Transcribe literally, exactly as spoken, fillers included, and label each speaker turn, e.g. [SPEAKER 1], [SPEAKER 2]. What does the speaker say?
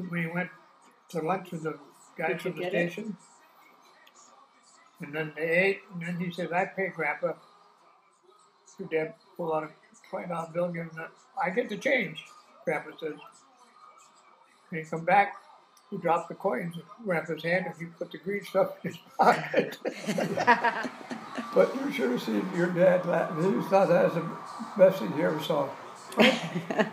[SPEAKER 1] we went to lunch with the guys from the station. It? And then they ate, and then he said, I pay Grandpa. Your dad pulled out a twenty dollar bill, give him that. I get the change, Grandpa says. And he come back, he dropped the coins in Grandpa's hand, and he put the green stuff in his pocket. But you should have seen your dad laugh. He thought that was the best thing you ever saw.